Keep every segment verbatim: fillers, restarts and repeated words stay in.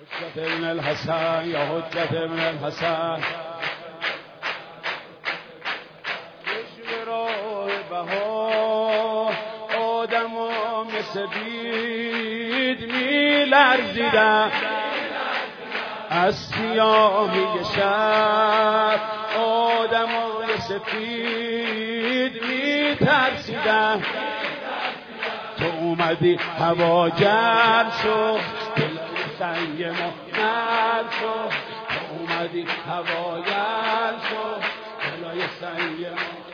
حجت ابن الحسن یا حجت ابن الحسن کشور راه بهار آدم و مثل بید می لرزیدن از سیاهی شب آدم و سفید می ترسیدن تو اومدی هوا گرم شد دلای سنگ ما نرم شد تو اومدی هوا گرم شد دلای سنگ ما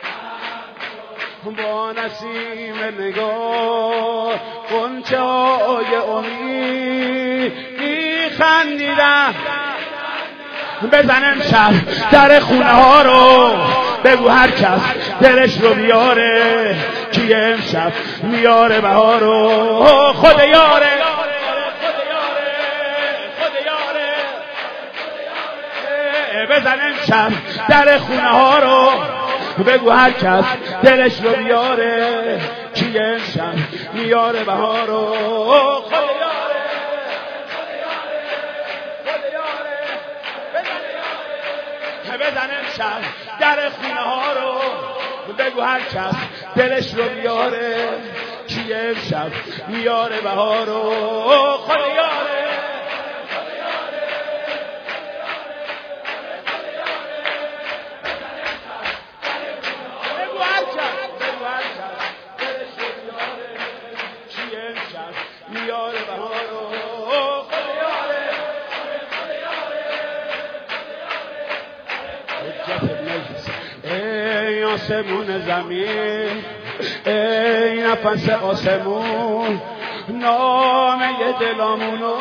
با نسیم نگاه غنچه های امید میخندیدن بزن امشب در خونه ها رو بگو هر کس دلش رو بیاره کیه امشب میاره بهار رو خود یاره بزن امشب در خونه ها رو بگو هر کس دلش رو بیاره کیه امشب میاره بهار رو خود یاره بزن امشب در خونه ها رو بگو هر کس دلش رو بیاره کیه امشب میاره بهار رو خود یاره بگو هر کس بگو هر کس دلش رو بیاره کیه امشب میاره بهار رو خود یاره ای آسمون زمین ای نفس آسمون نامه دلامونو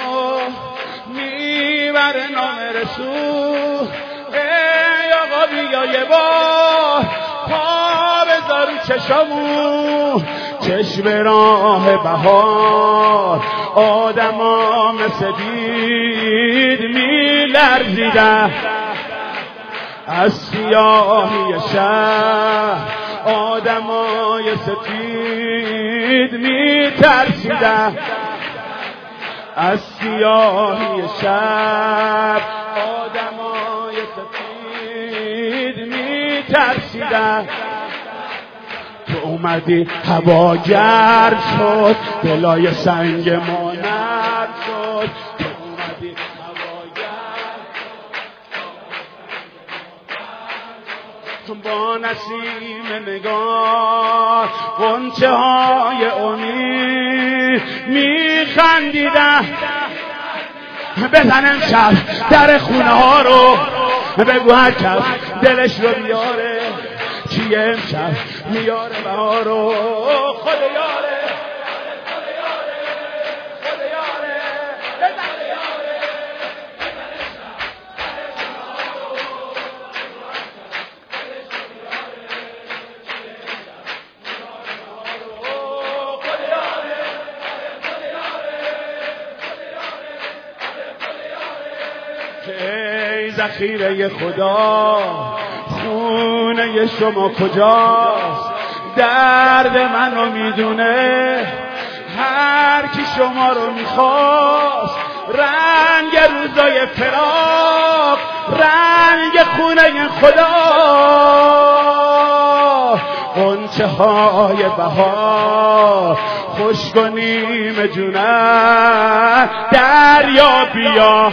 میبره نام رسول ای آقا بیا یه بار پا بذار رو چشمون چشم راه بهار آدما مثل بید میلرزیدن از سیاهی شب آدمای سفید می ترسیدن از سیاهی شب آدمای سفید می ترسیدن تو اومدی هوا گرم شد دلای سنگ ما نرم شد تو اومدی با نسیم نگاه غنچه های امید میخندیدن بزن امشب در خونه ها رو بگو هر کس دلش رو بیاره کیه امشب میاره بهار رو خود یاره ای ذخیره خدا خونه شما کجاست درد منو میدونه هر کی شما رو میخواست رنگ روزای فراق رنگ خونه خدا غنچه های بهار خوش کنیم جونم دریا بیا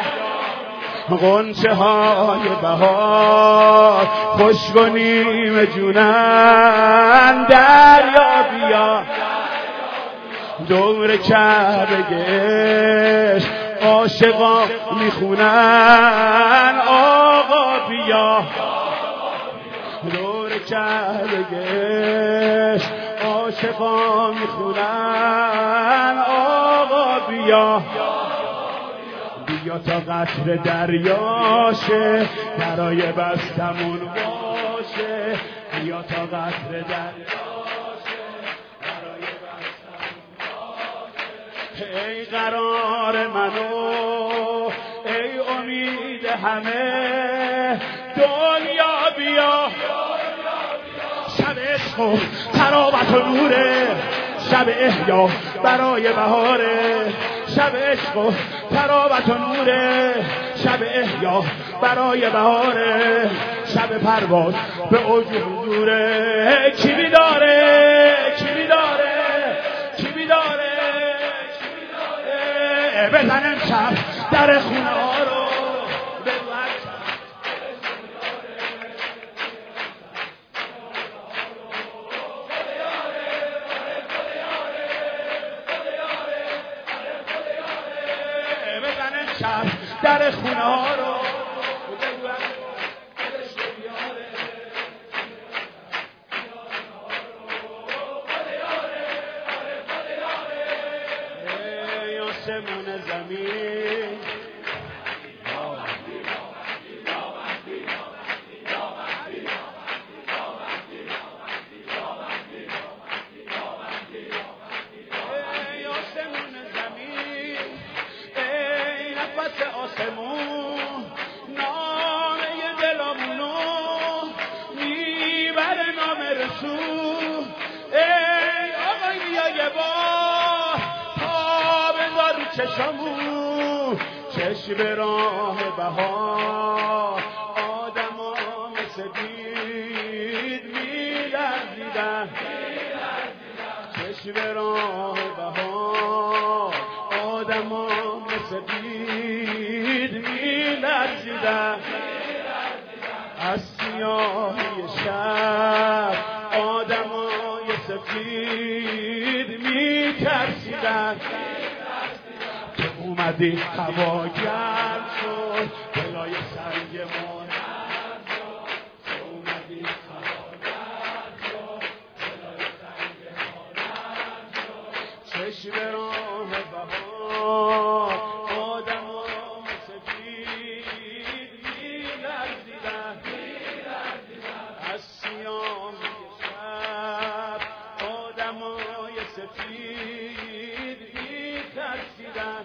غنچه های بهار خوش کنیم جونم دریا بیا دور کعبه گشت عاشقا میخونن آقا بیا دور کعبه گشت عاشقا میخونن آقا بیا بیا تا قطر دریاشه برای بستمون باشه بیا تا قطر دریاشه برای بستمون باشه ای قرار منو ای امید همه دنیا بیا شب عشق و تراوت و نوره شب احیا برای بهاره شب عشق و تراوت و نوره، شب احیا برای بهاره، شب پرواز به اوج حضوره. کی بیداره کی بیداره کی بیداره کی بیداره بزن امشب در خونه ها رو بگو شب در خونه ها رو آسمون زمین آسمون نامه دلامونو میبره نام رسول. ای آقای بیا یه بار تا بذار رو چشمون، چشم راه بهار آدم ها مثل دید میلرزیدن، چشم راه بهار آدم ها مثل دید میلرزیدن، از سیاهی شب آدمای سفید میترسیدن. تو اومدی هوا گرم شد دلای سنگ ما نرم شد، تو اومدی هوا گرم شد دلای سنگ ما نرم شد، چشم راه بهار آدمای سفید میلرزیدن، از سیاهی شب آدمای سفید میترسیدن،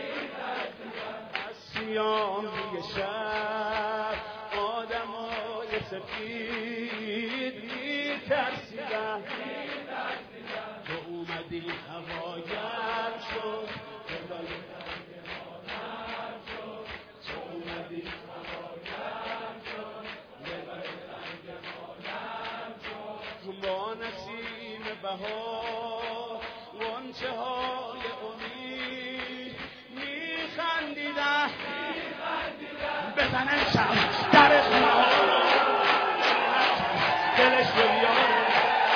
از سیاهی شب آدمای سفید میترسیدن. تو اومدی هوا گرم شد دلای سنگ ما نرم شد، تو اومدی هوا گرم شد دلای سنگ ما نرم شد. با نسیم بهار غنچه های امید میخندیدن، بزن امشب در خونه ها رو دلش رو بیاره.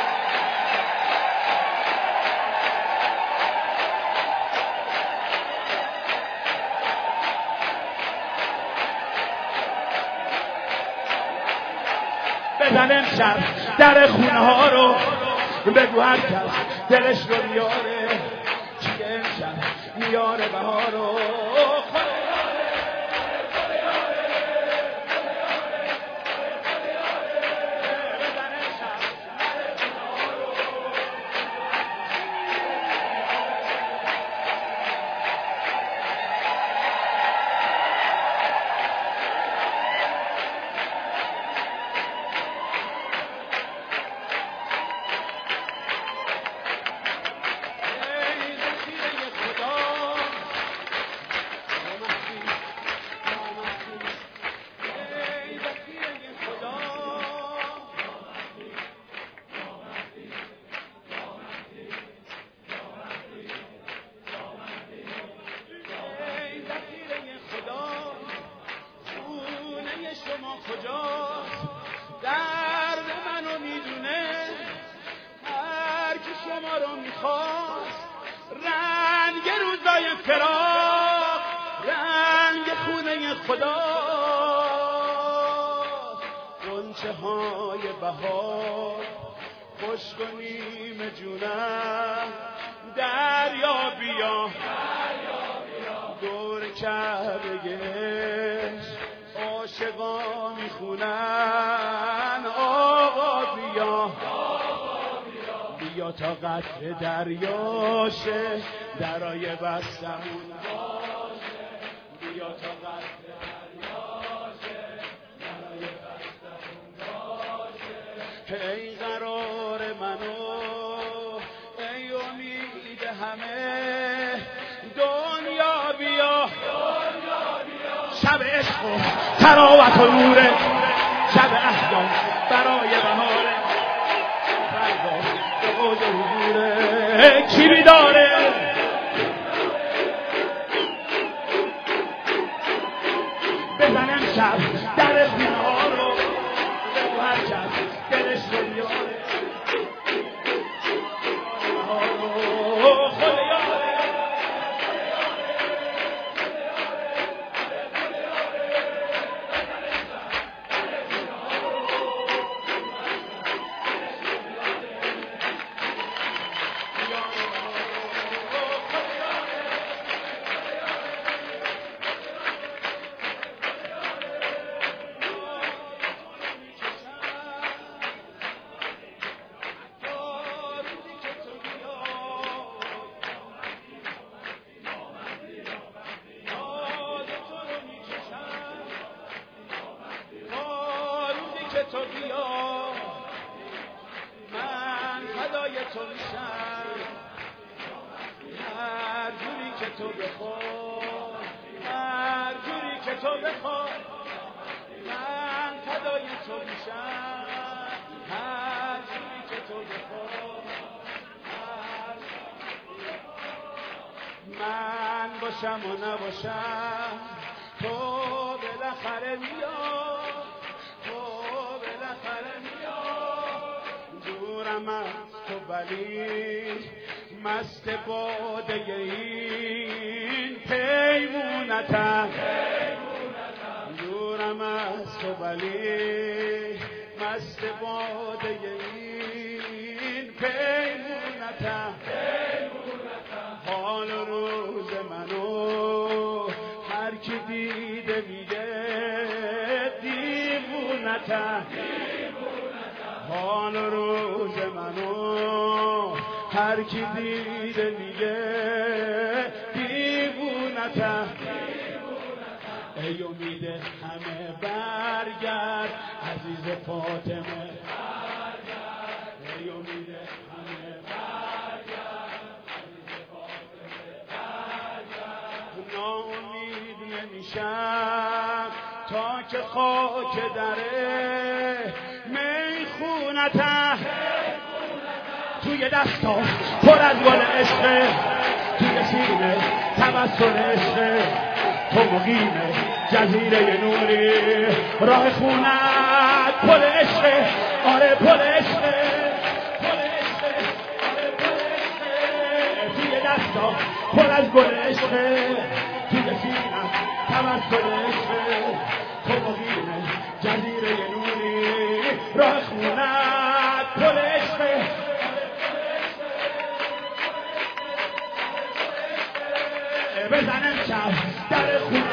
بزن امشب در خونه ها رو بگو هر کس دلش رو بیاره، چیه امشب میاره بهار رو. کجاست درد منو میدونه، هر کی شما رو میخواست رنگ روزای فراق رنگ خونه خدا، غنچه های بهار خوش کنیم جونم، دریا بیا دور کعبه‌اش عاشقا میخونن آقا بیا بیا تا قطر دریاشه درای بستمون باشه، بیا تا قطر دریاشه درای بستمون باشه. ای قرار منو ای امید همه دنیا شب عشق و تراوت و نوره، شب احزان برای بهاره، فردا به اوج حضوره. کی بیداره؟ بزن امشب در خونه ها رو، بگو هر کس دلش رو بیاره، خود یاره. تو بیا من فدای تو میشم، هر جوری که تو بخوای، هر جوری که تو بخوای، من فدای تو میشم، هر جوری که تو بخوای. من باشم و نباشم تو بالاخره میای، دورم از تو ولی مست باده این پیمونتم، دورم از تو ولی مست باده این پیمونتم. حال روز منو هر کی دیده میگه دیوونتم، حال روز منو هر کی دیده میگه دیوونتم. ای امید همه برگرد عزیز فاطمه، ای امید همه برگرد عزیز فاطمه، برگرد. ناامید نمیشم تا که خاک دره میخونتم، توی دستا پر از گل عشقه، توی سینه تبسم عشقه، تو مقیم جزیره نوری، راه خونت پل عشقه، آره پل عشقه، پل عشقه، آره پل عشقه، توی دستا پر از گل عشقه، توی سینه تبسم عشقه، تو مقیم جزیره نوری، راه خونت پل عشقه. بزن امشب در خونه